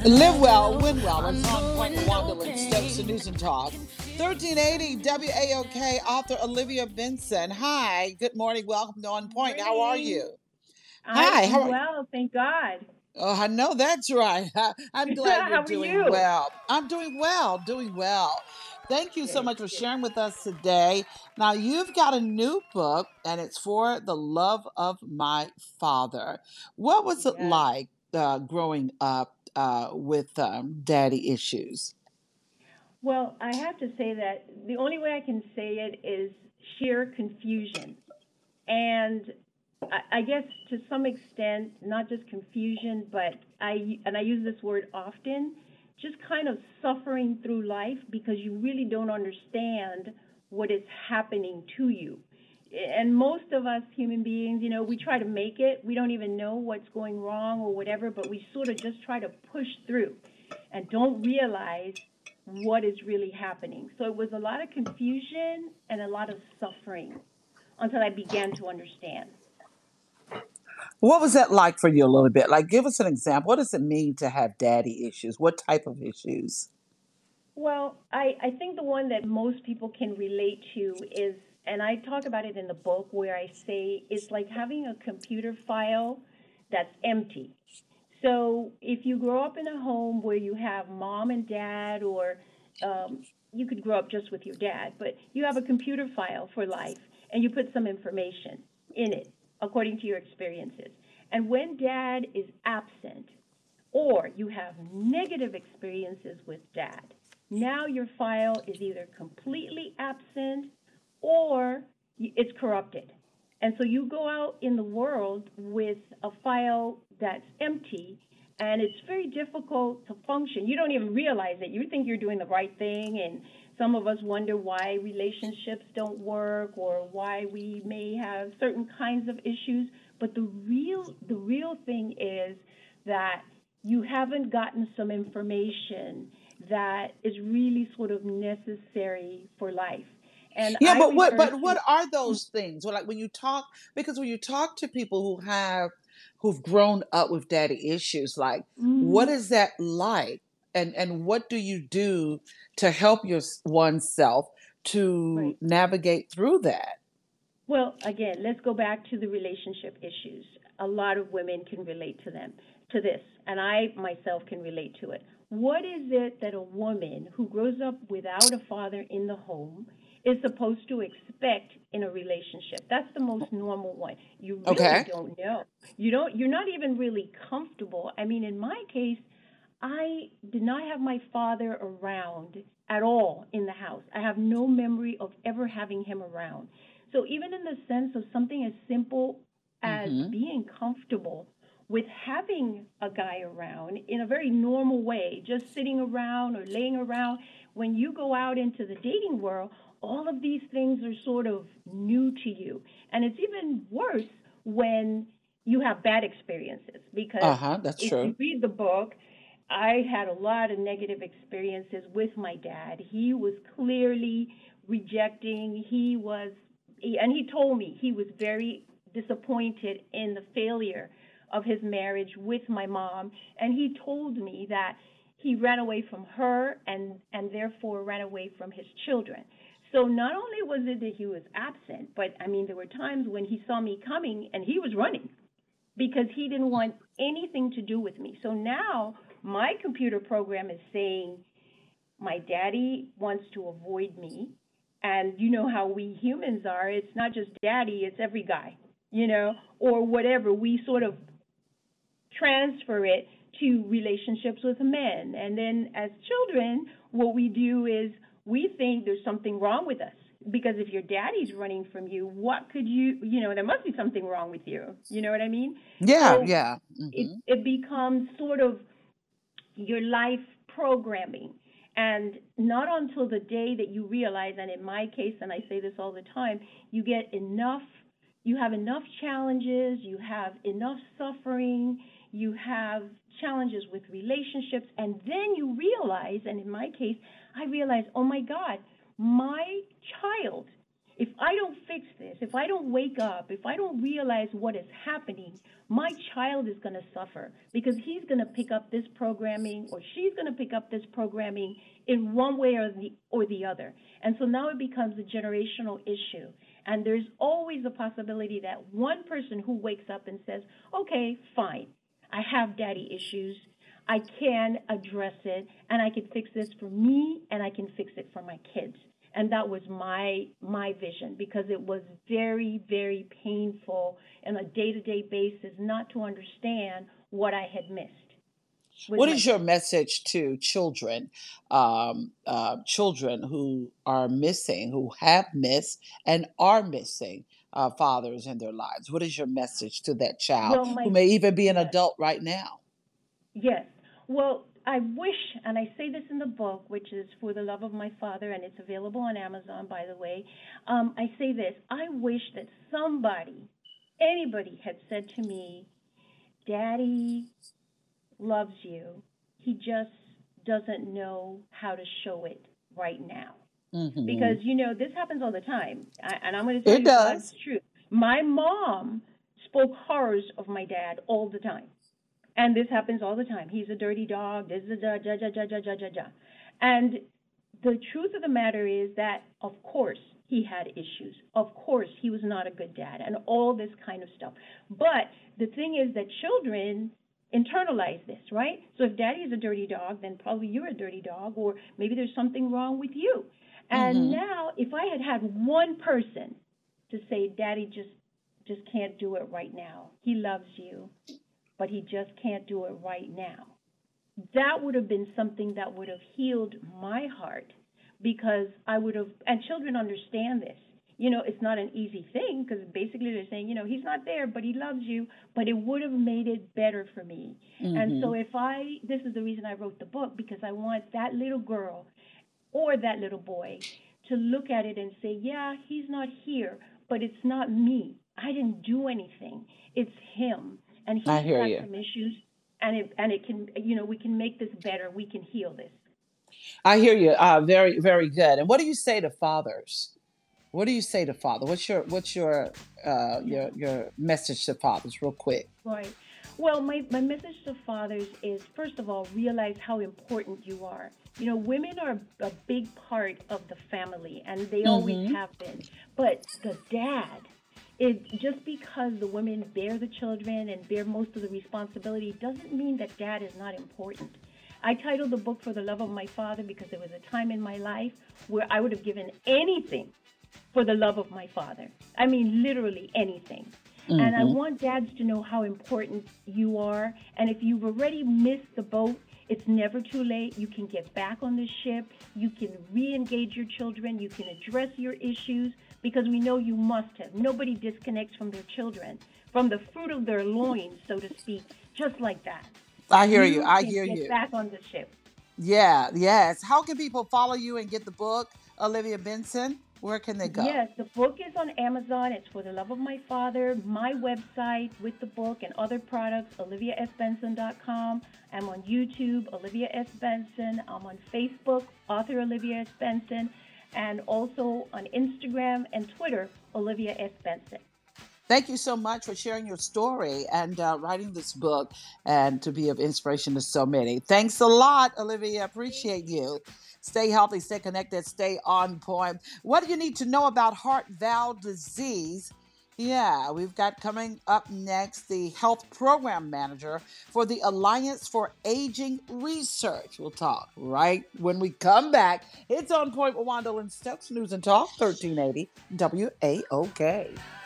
Live well, win well. It's on Point Wonderland, Stokes and News and Talk. 1380 WAOK author Olivia Benson. Hi, good morning. Welcome to On Point. How are Morning. you? I Hi, how am are you? well, thank God. Oh, I know that's right. I'm glad you're How are doing you? well. I'm doing well, doing well. Thank you so Good, much for good. sharing with us today. Now, you've got a new book, and it's for the love of my father. What was it Yes. like growing up with daddy issues? Well, I have to say that the only way I can say it is sheer confusion. And I guess to some extent, not just confusion, but and I use this word often, just kind of suffering through life because you really don't understand what is happening to you. And most of us human beings, we try to make it. We don't even know what's going wrong or whatever, but we sort of just try to push through and don't realize what is really happening. So it was a lot of confusion and a lot of suffering until I began to understand. What was that like for you a little bit? Like, give us an example. What does it mean to have daddy issues? What type of issues? Well, I think the one that most people can relate to is, and I talk about it in the book where I say it's like having a computer file that's empty. So if you grow up in a home where you have mom and dad, or you could grow up just with your dad, but you have a computer file for life and you put some information in it according to your experiences. And when dad is absent, or you have negative experiences with dad, now your file is either completely absent or it's corrupted. And so you go out in the world with a file that's empty, and it's very difficult to function. You don't even realize it. You think you're doing the right thing, and some of us wonder why relationships don't work or why we may have certain kinds of issues. But the real thing is that you haven't gotten some information that is really sort of necessary for life. And Yeah, I but what refer but what to, are those things? Well, like when you talk, because when you talk to people who've grown up with daddy issues, like what mm, is that like, and what do you do to help oneself to right. navigate through that? Well, again, let's go back to the relationship issues. A lot of women can relate to them, to this, and I myself can relate to it. What is it that a woman who grows up without a father in the home is supposed to expect in a relationship? That's the most normal one. You really Okay. don't know. You're not even really comfortable. I mean, in my case, I did not have my father around at all in the house. I have no memory of ever having him around. So even in the sense of something as simple as Mm-hmm. being comfortable with having a guy around in a very normal way, just sitting around or laying around, when you go out into the dating world, all of these things are sort of new to you. And it's even worse when you have bad experiences because Uh-huh, that's if you true. read the book, I had a lot of negative experiences with my dad. He was clearly rejecting. And he told me he was very disappointed in the failure of his marriage with my mom. And he told me that he ran away from her and therefore ran away from his children. So not only was it that he was absent, but I mean, there were times when he saw me coming and he was running because he didn't want anything to do with me. So now my computer program is saying my daddy wants to avoid me. And you know how we humans are. It's not just daddy, it's every guy, or whatever. We sort of transfer it to relationships with men. And then as children, what we do is we think there's something wrong with us. Because if your daddy's running from you, what could there must be something wrong with you. You know what I mean? Yeah, So yeah. it, Mm-hmm. it becomes sort of your life programming. And not until the day that you realize, and in my case, and I say this all the time, you have enough challenges, you have enough suffering, you have challenges with relationships, and then you realize, and in my case, I realized, oh my God, my child If I don't fix this, if I don't wake up, if I don't realize what is happening, my child is going to suffer because he's going to pick up this programming or she's going to pick up this programming in one way or the other. And so now it becomes a generational issue. And there's always a possibility that one person who wakes up and says, okay, fine, I have daddy issues. I can address it, and I can fix this for me, and I can fix it for my kids. And that was my vision, because it was very, very painful on a day-to-day basis not to understand what I had missed. What is your message to children, children who are missing, who have missed and are missing fathers in their lives? What is your message to that child who may even be an adult right now? Yes. Well, I wish, and I say this in the book, which is For the Love of My Father, and it's available on Amazon, by the way. I say this: I wish that anybody had said to me, Daddy loves you. He just doesn't know how to show it right now. Mm-hmm. Because, this happens all the time. And I'm going to tell you God's truth. My mom spoke horrors of my dad all the time. And this happens all the time. He's a dirty dog. This is a And the truth of the matter is that, of course, he had issues. Of course, he was not a good dad and all this kind of stuff. But the thing is that children internalize this, right? So if daddy is a dirty dog, then probably you're a dirty dog, or maybe there's something wrong with you. And now, if I had one person to say, Daddy just can't do it right now. He loves you, but he just can't do it right now. That would have been something that would have healed my heart, because I would have, and children understand this. It's not an easy thing, because basically they're saying, he's not there, but he loves you, but it would have made it better for me. Mm-hmm. And so this is the reason I wrote the book, because I want that little girl or that little boy to look at it and say, yeah, he's not here, but it's not me. I didn't do anything. It's him. And he's got some issues, and it can, we can make this better. We can heal this. I hear you. Very, very good. And what do you say to fathers? What do you say to father? What's your message to fathers, real quick? Right. Well, my message to fathers is, first of all, realize how important you are. Women are a big part of the family, and they always have been. But the dad, just because the women bear the children and bear most of the responsibility doesn't mean that dad is not important. I titled the book For the Love of My Father because there was a time in my life where I would have given anything for the love of my father. I mean, literally anything. Mm-hmm. And I want dads to know how important you are. And if you've already missed the boat, it's never too late. You can get back on the ship. You can re-engage your children. You can address your issues, because we know you must have. Nobody disconnects from their children, from the fruit of their loins, so to speak, just like that. I hear you. I hear you. Get back on the ship. Yeah, yes. How can people follow you and get the book, Olivia Benson? Where can they go? Yes, the book is on Amazon. It's For the Love of My Father. My website with the book and other products, oliviasbenson.com. I'm on YouTube, Olivia S. Benson. I'm on Facebook, author Olivia S. Benson. And also on Instagram and Twitter, Olivia S. Benson. Thank you so much for sharing your story and writing this book, and to be of inspiration to so many. Thanks a lot, Olivia. Appreciate you. Stay healthy, stay connected, stay on point. What do you need to know about heart valve disease? Yeah, we've got coming up next the health program manager for the Alliance for Aging Research. We'll talk right when we come back. It's On Point with Wanda Lynn Stokes, News and Talk, 1380 WAOK.